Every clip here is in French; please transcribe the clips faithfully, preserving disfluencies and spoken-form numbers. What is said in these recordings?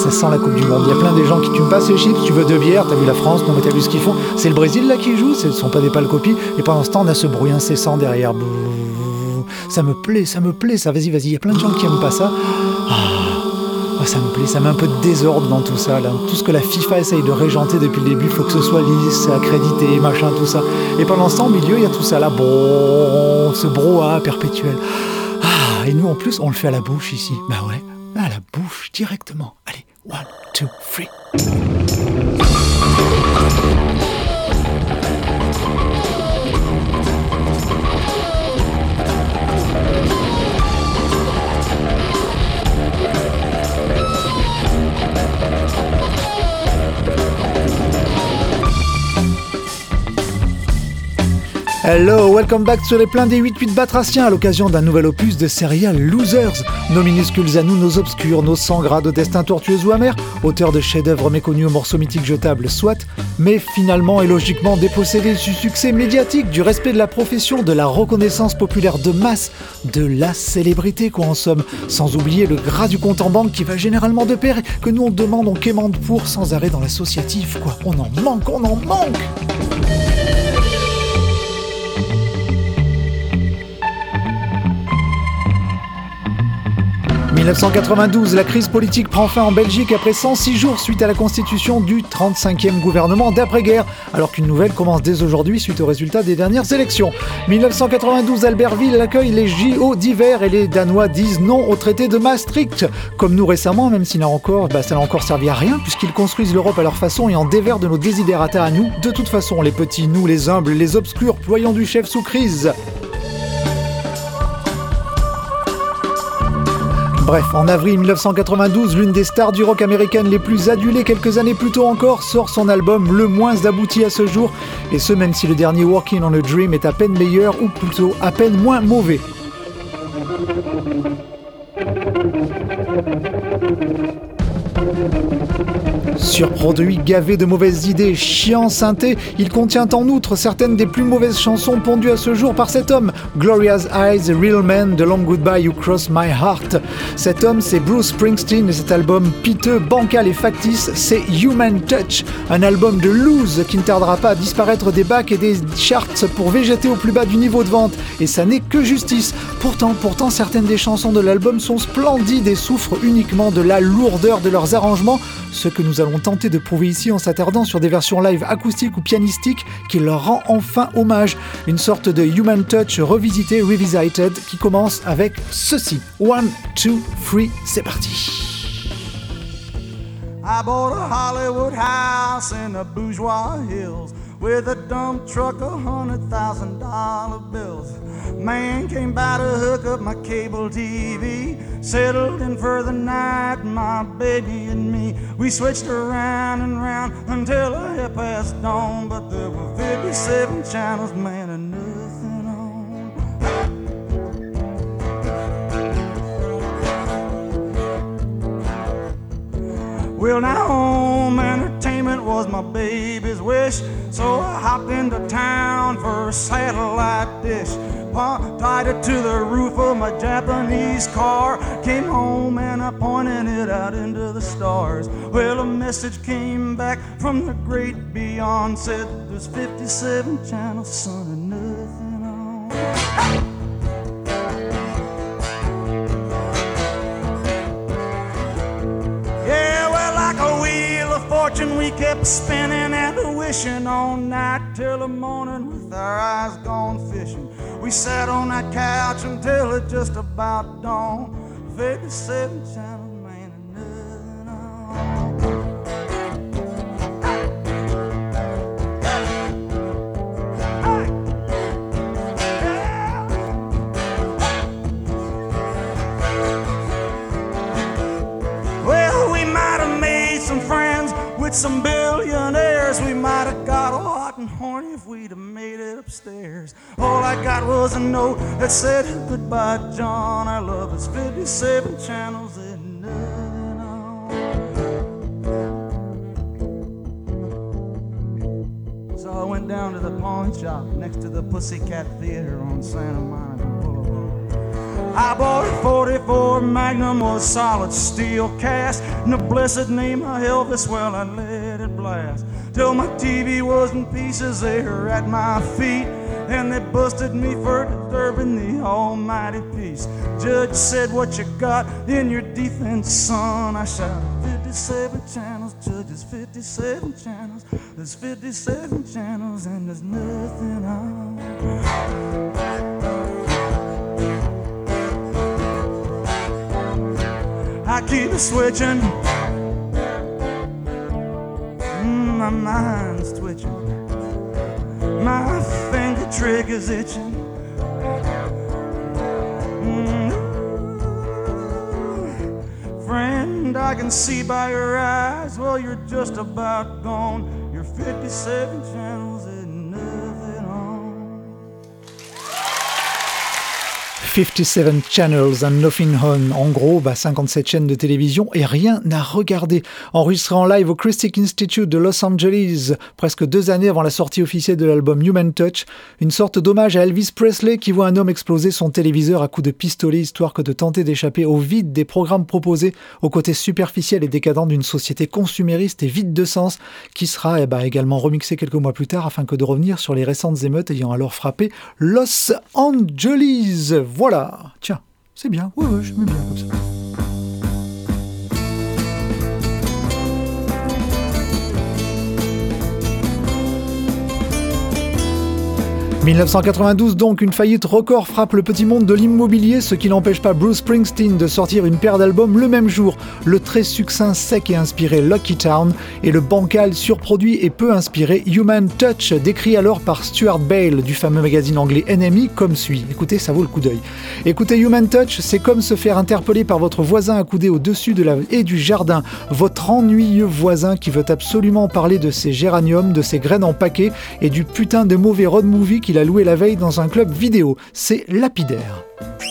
ça sent la Coupe du Monde. Il y a plein des gens qui tu me passes les chips, tu veux deux bières, t'as vu la France, non mais t'as vu ce qu'ils font. C'est le Brésil là qui joue, ce ne sont pas des pâles copies. Et pendant ce temps, on a ce bruit incessant derrière. Ça me plaît, ça me plaît, ça. Vas-y, vas-y. Il y a plein de gens qui aiment pas ça. Ah, oh, ça me plaît, ça met un peu de désordre dans tout ça. Là. Tout ce que la FIFA essaye de régenter depuis le début, il faut que ce soit lisse, accrédité, machin, tout ça. Et pendant ce temps, au milieu, il y a tout ça là. Bon, ce brouhaha perpétuel. Ah, et nous en plus, on le fait à la bouche ici. Bah ouais, à la bouche directement. Allez, one, two, three. Hello, welcome back sur les pleins des huit huit batraciens à l'occasion d'un nouvel opus de Serial Losers. Nos minuscules à nous, nos obscurs, nos sans grades au destin tortueux ou amer, auteurs de chefs-d'œuvre méconnus aux morceaux mythiques jetables, soit, mais finalement et logiquement dépossédés du succès médiatique, du respect de la profession, de la reconnaissance populaire de masse, de la célébrité quoi en somme, sans oublier le gras du compte en banque qui va généralement de pair, que nous on demande, on quémande pour sans arrêt dans l'associatif quoi. On en manque, on en manque. dix-neuf cent quatre-vingt-douze, la crise politique prend fin en Belgique après cent six jours suite à la constitution du trente-cinquième gouvernement d'après-guerre, alors qu'une nouvelle commence dès aujourd'hui suite aux résultats des dernières élections. dix-neuf cent quatre-vingt-douze, Albertville accueille les J O d'hiver et les Danois disent non au traité de Maastricht. Comme nous récemment, même si encore, bah, ça n'a encore servi à rien, puisqu'ils construisent l'Europe à leur façon et en dévers de nos désidérata à nous. De toute façon, les petits, nous, les humbles, les obscurs, ployons du chef sous crise. Bref, en avril dix-neuf cent quatre-vingt-douze, l'une des stars du rock américaine les plus adulées quelques années plus tôt encore sort son album le moins abouti à ce jour, et ce même si le dernier Working on a Dream est à peine meilleur ou plutôt à peine moins mauvais. Surproduit, gavé de mauvaises idées, chiant, synthé, il contient en outre certaines des plus mauvaises chansons pondues à ce jour par cet homme, Gloria's Eyes, Real Man, The Long Goodbye You Cross My Heart. Cet homme, c'est Bruce Springsteen et cet album piteux, bancal et factice, c'est Human Touch, un album de loose qui ne tardera pas à disparaître des bacs et des charts pour végéter au plus bas du niveau de vente. Et ça n'est que justice. Pourtant, pourtant, certaines des chansons de l'album sont splendides et souffrent uniquement de la lourdeur de leurs arrangements, ce que nous allons tenter de prouver ici en s'attardant sur des versions live acoustiques ou pianistiques qui leur rend enfin hommage. Une sorte de Human Touch revisité, revisited, qui commence avec ceci. One, two, three, c'est parti. I bought a Hollywood house in the bourgeois hills with a dump truck of hundred thousand dollar bills. Man came by to hook up my cable T V, settled in for the night, my baby and me. We switched around and round until I had passed dawn, but there were fifty-seven channels, man, and nothing on. Well, now home entertainment was my baby's wish, so I hopped into town for a satellite dish. Tied it to the roof of my Japanese car, came home and I pointed it out into the stars. Well, a message came back from the great beyond, said there's fifty-seven channels, son, and nothing on. Yeah, well, like a wheel of fortune we kept spinning and wishing all night till the morning with our eyes gone fishing. We sat on that couch until it just about dawned. fifty-seven channels, man, and nothing on. Well, we might have made some friends with some billionaires. We might have got all hot and horny if we'd have made it upstairs. All I got was a note that said, goodbye, John, our love is fifty-seven channels and nothing on. So I went down to the pawn shop next to the Pussycat Theater on Santa Monica Boulevard. I bought a forty-four Magnum with solid steel cast. In the blessed name of Elvis, well, I let it blast. Till my T V was in pieces there at my feet. And they busted me for disturbing the almighty peace. Judge said, what you got in your defense, son? I shouted, fifty-seven channels, judges, fifty-seven channels. There's fifty-seven channels and there's nothing on. I keep it switching, mm, my mind's twitching, my finger trigger's itching. Mm, friend, I can see by your eyes, well, you're just about gone. Your fifty-seven channels and nothing on. fifty-seven Channels and Nothing On. En gros, bah, cinquante-sept chaînes de télévision et rien à regarder. Enregistré en live au Christic Institute de Los Angeles, presque deux années avant la sortie officielle de l'album Human Touch, une sorte d'hommage à Elvis Presley qui voit un homme exploser son téléviseur à coups de pistolet histoire que de tenter d'échapper au vide des programmes proposés, au côté superficiel et décadent d'une société consumériste et vide de sens, qui sera eh bah, également remixé quelques mois plus tard afin que de revenir sur les récentes émeutes ayant alors frappé Los Angeles. Voilà, tiens, c'est bien, ouais, ouais, j'aime bien comme ça. dix-neuf cent quatre-vingt-douze donc, une faillite record frappe le petit monde de l'immobilier, ce qui n'empêche pas Bruce Springsteen de sortir une paire d'albums le même jour. Le très succinct, sec et inspiré Lucky Town et le bancal, surproduit et peu inspiré Human Touch, décrit alors par Stuart Bale du fameux magazine anglais N M E comme suit. Écoutez, ça vaut le coup d'œil. Écoutez, Human Touch, c'est comme se faire interpeller par votre voisin accoudé au-dessus de la haie du jardin, votre ennuyeux voisin qui veut absolument parler de ses géraniums, de ses graines en paquet et du putain de mauvais road movie qu'il a loué la veille dans un club vidéo. C'est lapidaire.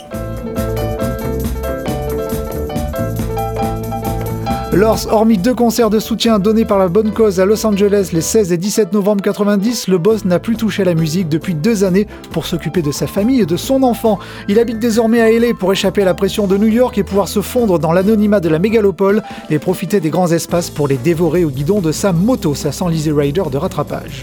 Lors, hormis deux concerts de soutien donnés par la bonne cause à Los Angeles les seize et dix-sept novembre quatre-vingt-dix, le boss n'a plus touché à la musique depuis deux années pour s'occuper de sa famille et de son enfant. Il habite désormais à L A pour échapper à la pression de New York et pouvoir se fondre dans l'anonymat de la mégalopole et profiter des grands espaces pour les dévorer au guidon de sa moto, sa cent Easy Rider de rattrapage.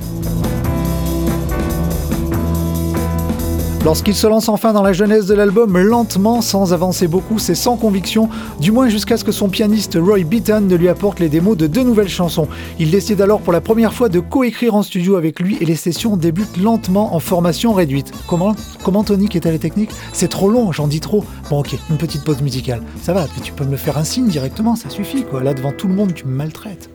Lorsqu'il se lance enfin dans la genèse de l'album, lentement, sans avancer beaucoup, c'est sans conviction, du moins jusqu'à ce que son pianiste Roy Beaton ne lui apporte les démos de deux nouvelles chansons. Il décide alors pour la première fois de coécrire en studio avec lui et les sessions débutent lentement en formation réduite. Comment, comment Tony, qui est à la technique ? C'est trop long, j'en dis trop. Bon ok, une petite pause musicale. Ça va, tu peux me faire un signe directement, ça suffit quoi. Là devant tout le monde, tu me maltraites.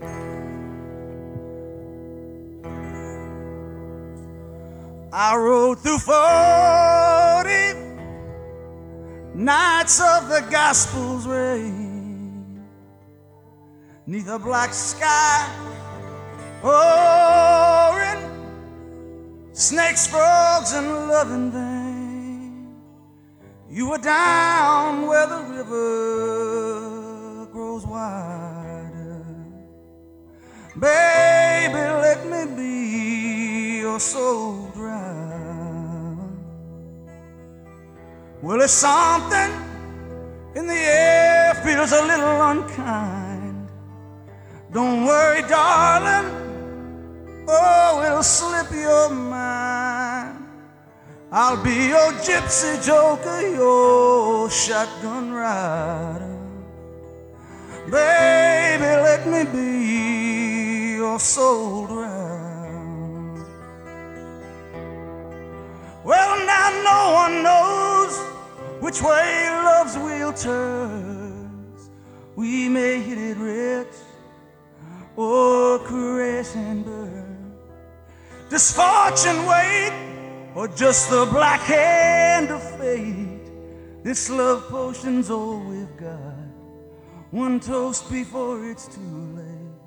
I rode through forty nights of the gospel's rain, 'neath a black sky, pouring snakes, frogs, and loving vain. You were down where the river grows wider. Baby, let me be your soul dry. Well, there's something in the air feels a little unkind. Don't worry, darling, oh, it'll slip your mind. I'll be your gypsy joker, your shotgun rider. Baby, let me be your soul driver. Well, now no one knows which way love's wheel turns. We may hit it rich or crash and burn. Does fortune wait or just the black hand of fate? This love potion's all we've got. One toast before it's too late.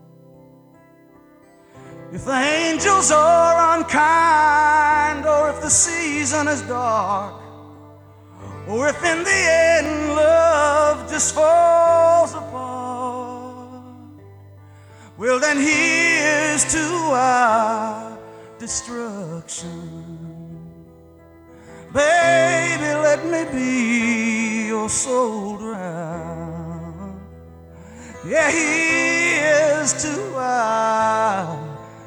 If the angels are unkind, or if the season is dark, or if in the end love just falls apart, well then here's to our destruction. Baby, let me be your soul drown. Yeah, he is to our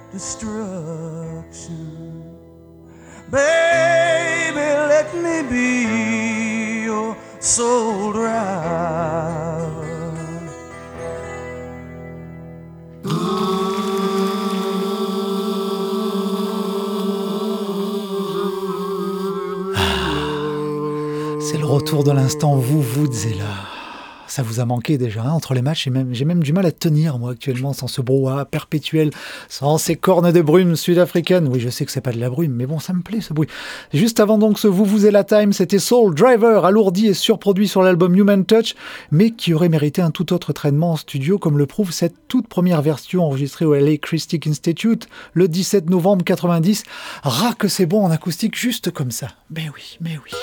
destruction. Baby, let me be your soul drown. C'est le retour de l'instant vous vous et là. Ça vous a manqué déjà, hein, entre les matchs, j'ai même, j'ai même du mal à tenir, moi, actuellement, sans ce brouhaha perpétuel, sans ces cornes de brume sud-africaines. Oui, je sais que c'est pas de la brume, mais bon, ça me plaît, ce bruit. Juste avant donc ce Vous vous et la Time, c'était Soul Driver, alourdi et surproduit sur l'album Human Touch, mais qui aurait mérité un tout autre traitement en studio, comme le prouve cette toute première version enregistrée au L A Christic Institute, le dix-sept novembre quatre-vingt-dix. Rah, que c'est bon en acoustique, juste comme ça. Mais oui, mais oui.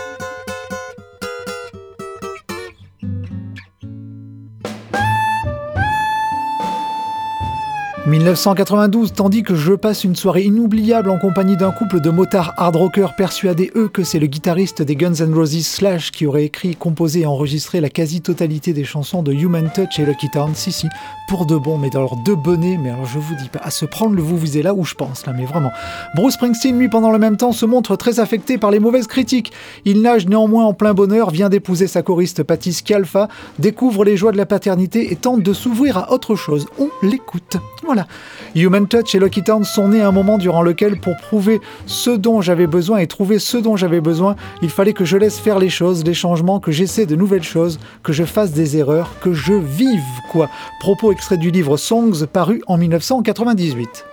dix-neuf cent quatre-vingt-douze, tandis que je passe une soirée inoubliable en compagnie d'un couple de motards hard rockers persuadés, eux, que c'est le guitariste des Guns N' Roses Slash qui aurait écrit, composé et enregistré la quasi-totalité des chansons de Human Touch et Lucky Town. Si, si, pour de bon, mais alors de bonnets, mais alors je vous dis pas, à se prendre le vous-vous là où je pense, là, mais vraiment. Bruce Springsteen, lui, pendant le même temps, se montre très affecté par les mauvaises critiques. Il nage néanmoins en plein bonheur, vient d'épouser sa choriste Patti Scialfa, découvre les joies de la paternité et tente de s'ouvrir à autre chose. On l'écoute. Voilà. Human Touch et Lucky Town sont nés à un moment durant lequel, pour prouver ce dont j'avais besoin et trouver ce dont j'avais besoin, il fallait que je laisse faire les choses, les changements, que j'essaie de nouvelles choses, que je fasse des erreurs, que je vive, quoi. Propos extrait du livre Songs, paru en dix-neuf cent quatre-vingt-dix-huit.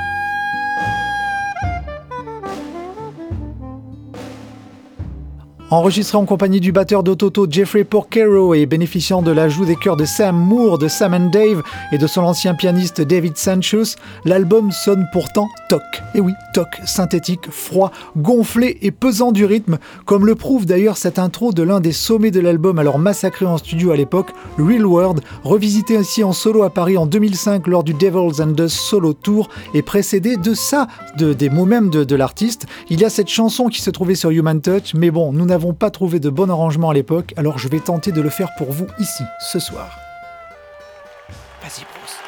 Enregistré en compagnie du batteur d'Ototo Jeffrey Porcaro et bénéficiant de l'ajout des chœurs de Sam Moore, de Sam and Dave et de son ancien pianiste David Sancious, l'album sonne pourtant toc. Et oui, toc, synthétique, froid, gonflé et pesant du rythme, comme le prouve d'ailleurs cette intro de l'un des sommets de l'album alors massacré en studio à l'époque, Real World, revisité ainsi en solo à Paris en deux mille cinq lors du Devils and Dust Solo Tour et précédé de ça, de, des mots même de, de l'artiste. Il y a cette chanson qui se trouvait sur Human Touch, mais bon, nous n'avons pas trouvé de bon arrangement à l'époque, alors je vais tenter de le faire pour vous ici, ce soir. Vas-y, Bruce.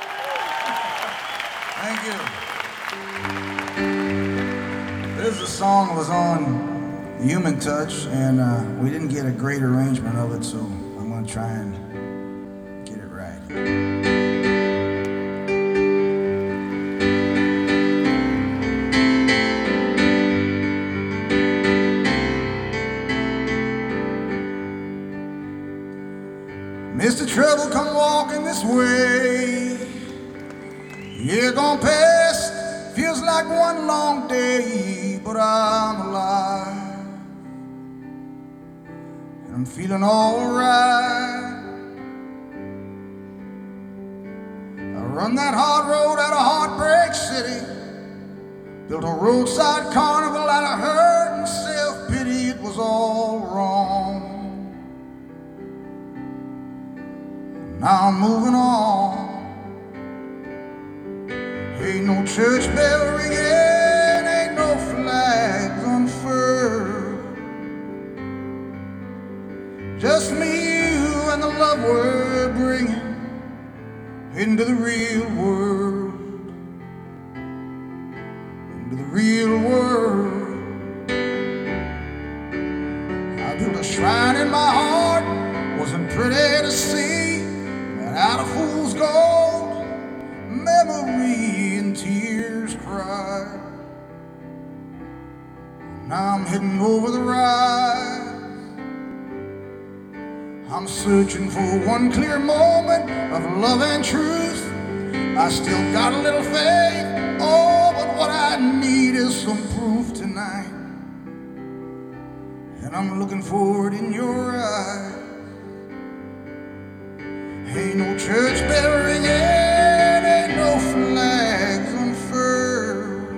Thank you. This song was on Human Touch, and uh, we didn't get a great arrangement of it, so I'm going to try and get it right. Mister Trouble, come walking this way. You're gonna pass, feels like one long day, but I'm alive. And I'm feeling alright. I run that hard road out of Heartbreak City. Built a roadside carnival out of hurt and self-pity. It was all wrong. Now I'm moving on. Ain't no church bell ringing, ain't no flags unfurled. Just me, you, and the love we're bringing into the real world. Into the real world. I built a shrine in my heart, wasn't pretty to see. Out of fool's gold, memory and tears cry. Now I'm heading over the rise. I'm searching for one clear moment of love and truth. I still got a little faith, oh, but what I need is some proof tonight. And I'm looking for it in your eyes. Ain't no church bell ringing, ain't no flags unfurled.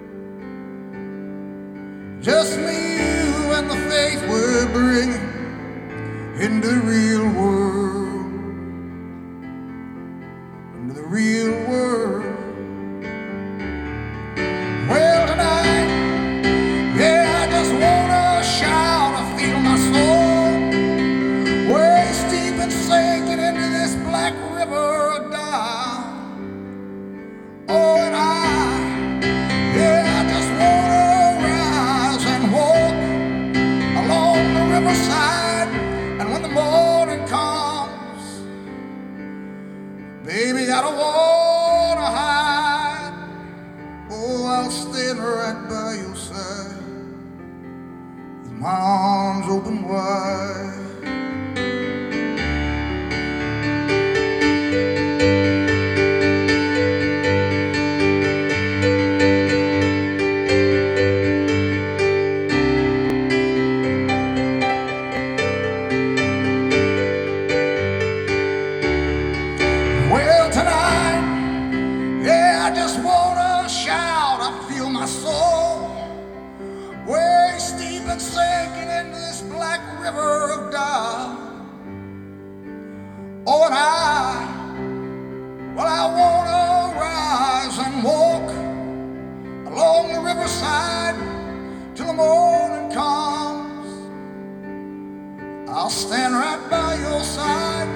Just me, you, and the faith we're bringing into the real world. Into the real world. Well, tonight, yeah, I just wanna shout, I feel my soul I don't wanna hide. Oh, I'll stand right by your side with my arms open wide. Well, tonight, yeah, I just wanna shout. I feel my soul waist deep and sinking into this black river of doubt. Oh, and I, well, I wanna rise and walk along the riverside till the morning comes. I'll stand right by your side.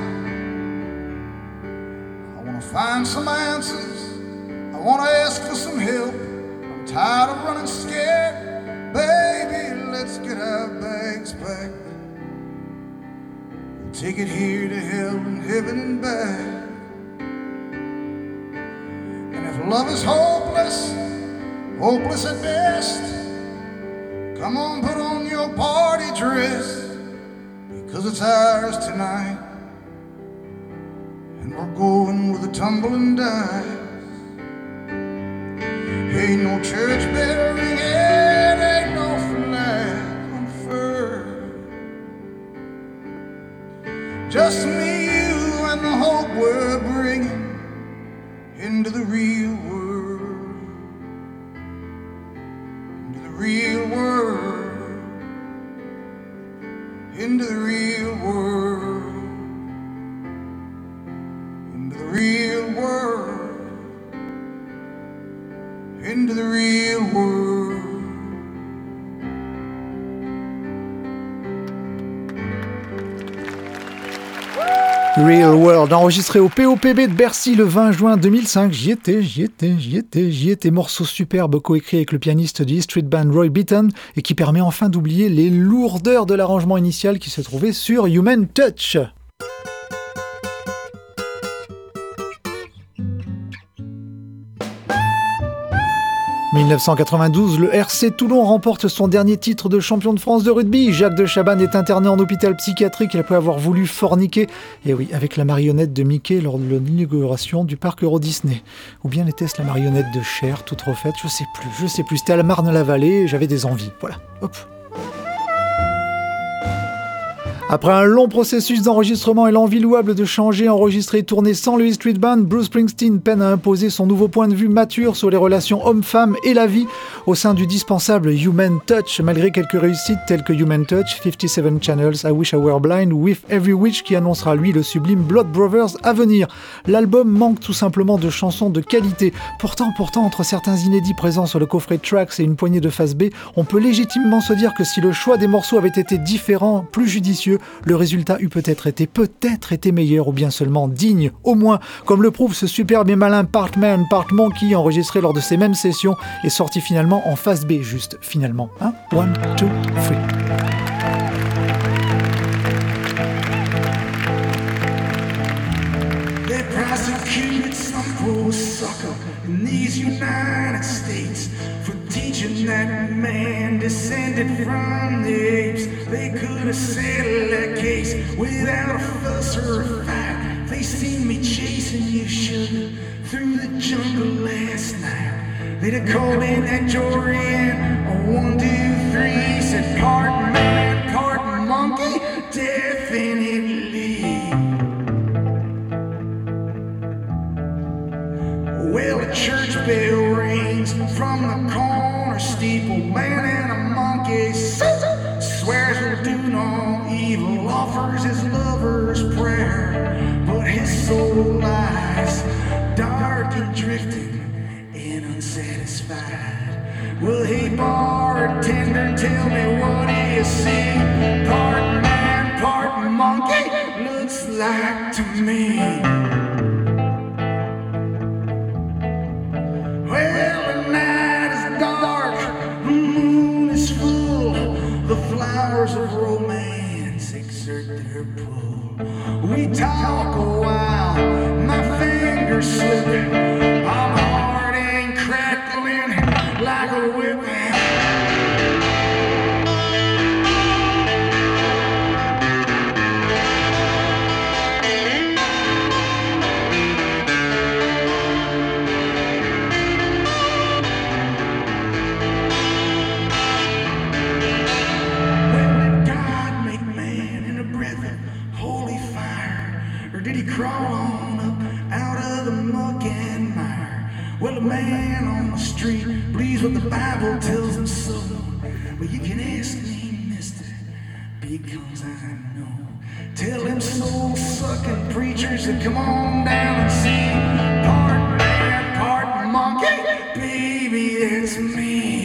I wanna find some answers. I wanna ask for some help. I'm tired of running scared. Baby, let's get our bags packed. We'll take it here to hell and heaven and back. And if love is hopeless, hopeless at best, come on, put on your party dress, because it's ours tonight. And we're going with a tumbling dice. Ain't no church bell ringing, ain't no flag unfurled. Just me, you, and the hope we're bringing into the real world. Into the real world. Into the real world. Into the real world. Into the real world. Real World, enregistré au P O P B de Bercy le vingt juin deux mille cinq. J'y étais, j'y étais, j'y étais, j'y étais. Morceau superbe coécrit avec le pianiste du E Street Band Roy Beaton et qui permet enfin d'oublier les lourdeurs de l'arrangement initial qui se trouvait sur Human Touch. dix-neuf cent quatre-vingt-douze, le R C Toulon remporte son dernier titre de champion de France de rugby. Jacques de Chabannes est interné en hôpital psychiatrique après avoir voulu forniquer, et oui, avec la marionnette de Mickey lors de l'inauguration du parc Euro Disney. Ou bien était-ce la marionnette de Cher, toute refaite, je sais plus, je sais plus. C'était à la Marne-la-Vallée, j'avais des envies. Voilà, hop. Après un long processus d'enregistrement et l'envie louable de changer, enregistrer et tourner sans le E Street Band, Bruce Springsteen peine à imposer son nouveau point de vue mature sur les relations hommes-femmes et la vie au sein du dispensable Human Touch, malgré quelques réussites telles que Human Touch, fifty-seven Channels, I Wish I Were Blind ou With Every Witch qui annoncera lui le sublime Blood Brothers à venir. L'album manque tout simplement de chansons de qualité. Pourtant, pourtant, entre certains inédits présents sur le coffret Tracks et une poignée de face B, on peut légitimement se dire que si le choix des morceaux avait été différent, plus judicieux, le résultat eût peut-être été peut-être été meilleur ou bien seulement digne, au moins, comme le prouve ce superbe et malin Part Man, Part Monkey enregistré lors de ces mêmes sessions et sorti finalement en face B, juste finalement. Hein? One, two, three. They prosecuted some poor sucker in these United States for teaching that man descended from the apes. They could have settled that case without a fuss or a fight. They seen me chasing you, sugar, through the jungle last night. They'd have called in that jury and a one, two, three, said part man, part monkey, definitely. Well, a church bell rings from the corner steeple. Man and a monkey swears he'll do no evil, offers his lover's prayer, but his soul lies dark and drifting and unsatisfied. Well, hey, bartender, tell me what do you see? Part man, part monkey, looks like to me. Well, the night is dark, the moon is full, the flowers of romance exert their pull. We talk a while, my fingers never slip. I'm hard and crackling like a whip. Crawl on up out of the muck and mire. Well, a man on the street believes what the Bible tells him so. But you can ask me, mister, because I know. Tell them soul-sucking preachers to come on down and see. Part man, part monkey, baby, it's me.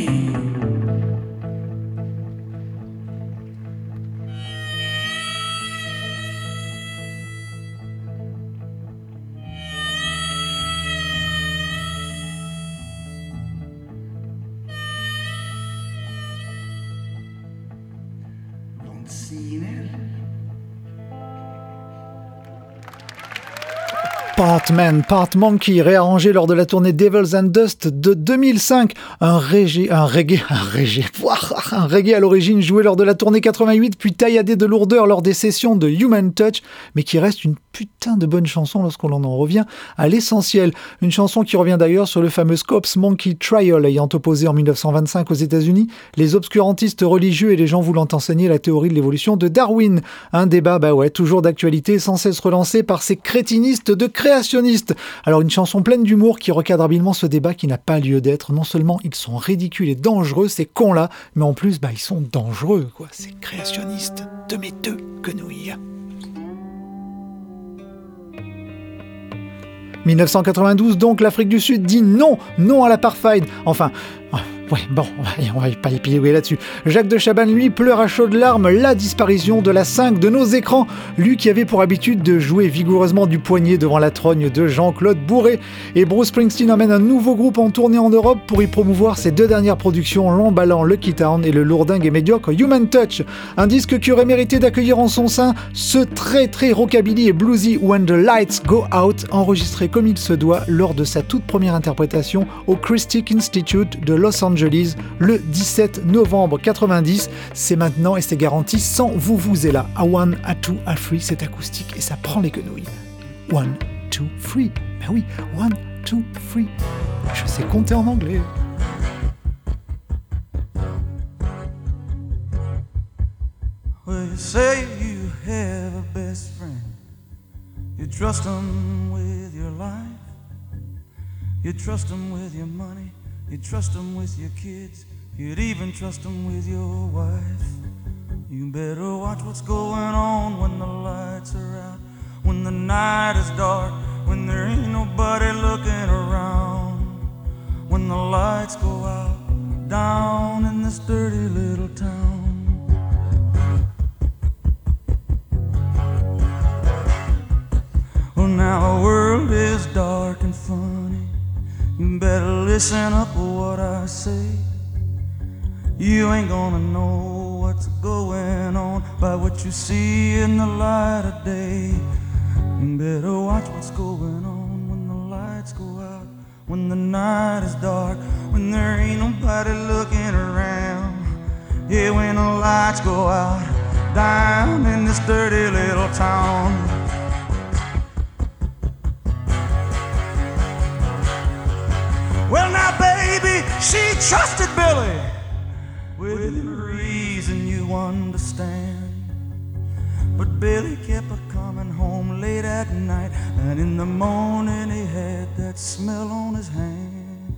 Part Man, Part Monkey, réarrangé lors de la tournée Devils and Dust de deux mille cinq. Un reggae, un reggae, un reggae, un reggae à l'origine joué lors de la tournée quatre-vingt-huit, puis tailladé de lourdeur lors des sessions de Human Touch, mais qui reste une putain de bonne chanson lorsqu'on en revient à l'essentiel. Une chanson qui revient d'ailleurs sur le fameux Scopes Monkey Trial ayant opposé en dix-neuf cent vingt-cinq aux États-Unis les obscurantistes religieux et les gens voulant enseigner la théorie de l'évolution de Darwin. Un débat, bah ouais, toujours d'actualité, sans cesse relancé par ces crétinistes de créationnistes. Alors une chanson pleine d'humour qui recadre habilement ce débat qui n'a pas lieu d'être. Non seulement ils sont ridicules et dangereux, ces cons-là, mais en plus, bah ils sont dangereux, quoi. Ces créationnistes de mes deux quenouilles. dix-neuf cent quatre-vingt-douze, donc, l'Afrique du Sud dit non, non à l'apartheid. Enfin, ouais, bon, on va, on va pas épiloguer là-dessus. Jacques de Chabannes, lui, pleure à chaudes larmes la disparition de la cinq de nos écrans. Lui qui avait pour habitude de jouer vigoureusement du poignet devant la trogne de Jean-Claude Bourré. Et Bruce Springsteen emmène un nouveau groupe en tournée en Europe pour y promouvoir ses deux dernières productions, l'emballant Lucky Town et le lourdingue et médiocre Human Touch. Un disque qui aurait mérité d'accueillir en son sein ce très très rockabilly et bluesy When the Lights Go Out, enregistré comme il se doit lors de sa toute première interprétation au Christic Institute de Los Angeles le dix-sept novembre quatre-vingt-dix. C'est maintenant et c'est garanti sans vous vous et là. A one, a two, a three, c'est acoustique et ça prend les quenouilles. One, two, three. Ben oui, one, two, three. Je sais compter en anglais. Well, you say you have a best friend. You trust him with your life. You trust him with your money. You trust him with your kids. You'd even trust him with your wife. You better watch what's going on when the lights are out, when the night is dark, when there ain't nobody looking around. When the lights go out down in this dirty little town. Well, now the world is dark and funny. You better listen up to what I say. You ain't gonna know what's going on by what you see in the light of day. You better watch what's going on when the lights go out, when the night is dark, when there ain't nobody looking around. Yeah, when the lights go out down in this dirty little town. Well, now, baby, she trusted Billy with every reason you understand. But Billy kept a coming home late at night, and in the morning he had that smell on his hand.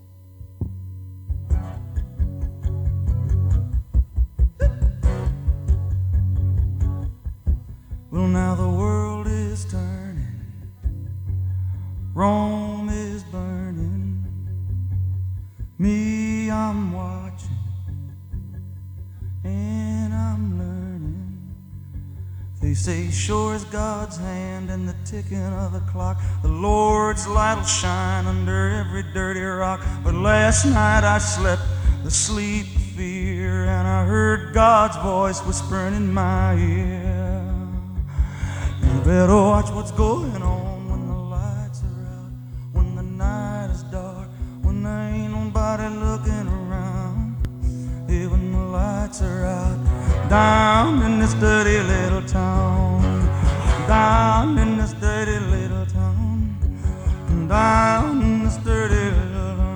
Well, now the world is turning, Rome is burning. Me, I'm watching, and I'm learning. They say sure as God's hand and the ticking of the clock, the Lord's light will shine under every dirty rock. But last night I slept the sleep of fear, and I heard God's voice whispering in my ear. You better watch what's going on when the lights are out, lights are out down in this dirty little town, down in this dirty little town, down in this dirty little town.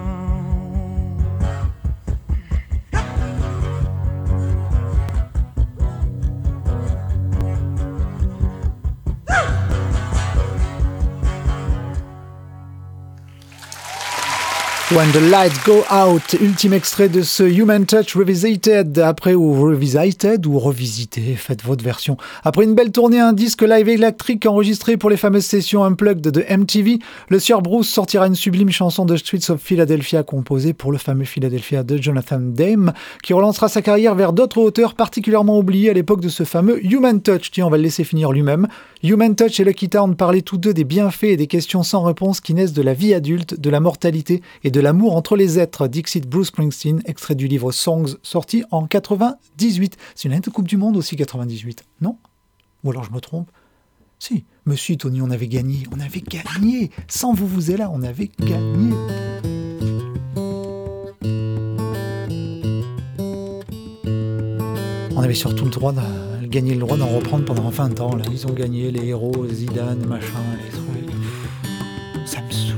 When the Lights Go Out, ultime extrait de ce Human Touch Revisited, après ou Revisited ou Revisité, faites votre version. Après une belle tournée, un disque live électrique enregistré pour les fameuses sessions Unplugged de M T V, le Sieur Bruce sortira une sublime chanson de Streets of Philadelphia composée pour le fameux Philadelphia de Jonathan Demme, qui relancera sa carrière vers d'autres hauteurs particulièrement oubliées à l'époque de ce fameux Human Touch. Tiens, on va le laisser finir lui-même. Human Touch et Lucky Town parlaient tous deux des bienfaits et des questions sans réponse qui naissent de la vie adulte, de la mortalité et de l'amour entre les êtres. Dixit Bruce Springsteen, extrait du livre Songs, sorti en quatre-vingt-dix-huit. C'est une année de Coupe du Monde aussi, quatre-vingt-dix-huit, non? Ou alors je me trompe? Si, monsieur Tony, on avait gagné, on avait gagné. Sans vous vous êtes là, on avait gagné. On avait surtout le droit de gagner le droit d'en reprendre pendant vingt ans. Là. Ils ont gagné, les héros, Zidane, machin, les trucs. Ça me saoule.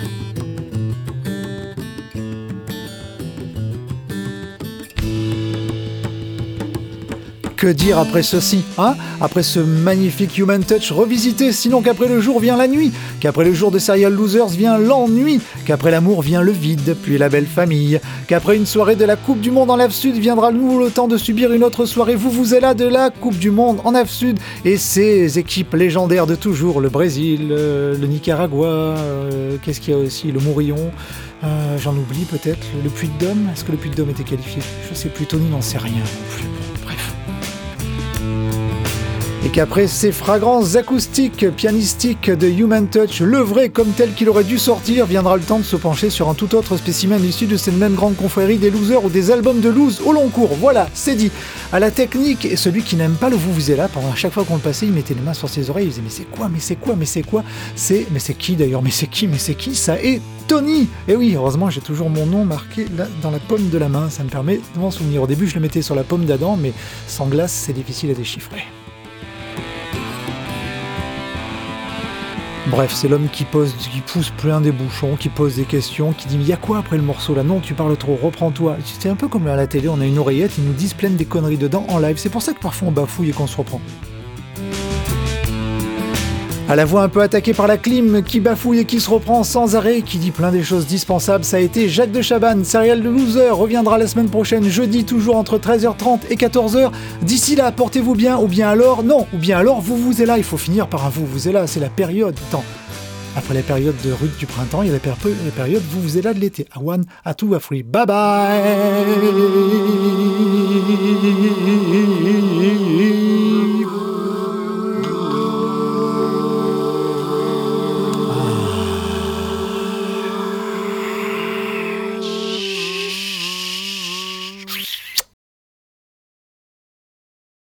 Que dire après ceci, hein? Après ce magnifique Human Touch revisité, sinon qu'après le jour vient la nuit, qu'après le jour de Serial Losers vient l'ennui, qu'après l'amour vient le vide, puis la belle famille, qu'après une soirée de la Coupe du Monde en Lave Sud viendra le nouveau le temps de subir une autre soirée vous vous êtes là de la Coupe du Monde en Lave Sud et ces équipes légendaires de toujours, le Brésil, euh, le Nicaragua, euh, qu'est-ce qu'il y a aussi, le Morillon, euh, j'en oublie peut-être, le Puy-de-Dôme, est-ce que le Puy-de-Dôme était qualifié? Je sais plus, Tony n'en sait rien non plus. Bref. Et qu'après ces fragrances acoustiques, pianistiques de Human Touch, le vrai comme tel qu'il aurait dû sortir, viendra le temps de se pencher sur un tout autre spécimen issu de cette même grande confrérie des losers ou des albums de loose au long cours. Voilà, c'est dit. À la technique, et celui qui n'aime pas le vous vous êtes là, pendant à chaque fois qu'on le passait, il mettait les mains sur ses oreilles, il disait mais c'est quoi, mais c'est quoi, mais c'est quoi, c'est, mais c'est qui d'ailleurs, mais c'est qui, mais c'est qui, ça est Tony. Et oui, heureusement j'ai toujours mon nom marqué là, dans la paume de la main, ça me permet de m'en souvenir. Au début je le mettais sur la paume d'Adam, mais sans glace c'est difficile à déchiffrer. Bref, c'est l'homme qui pose, qui pousse plein des bouchons, qui pose des questions, qui dit mais il y a quoi après le morceau là? Non, tu parles trop, reprends-toi. C'est un peu comme à la télé, on a une oreillette, ils nous disent plein des conneries dedans en live. C'est pour ça que parfois on bafouille et qu'on se reprend. À la voix un peu attaquée par la clim, qui bafouille et qui se reprend sans arrêt, qui dit plein des choses dispensables, ça a été Jacques de Chabannes. Serial Loser reviendra la semaine prochaine, jeudi, toujours entre treize heures trente et quatorze heures. D'ici là, portez-vous bien, ou bien alors, non, ou bien alors, vous vous êtes là, il faut finir par un vous vous êtes là, c'est la période. Attends, après la période de rude du printemps, il y a la, péri- la période vous vous êtes là de l'été. À one, à two, à three, bye bye.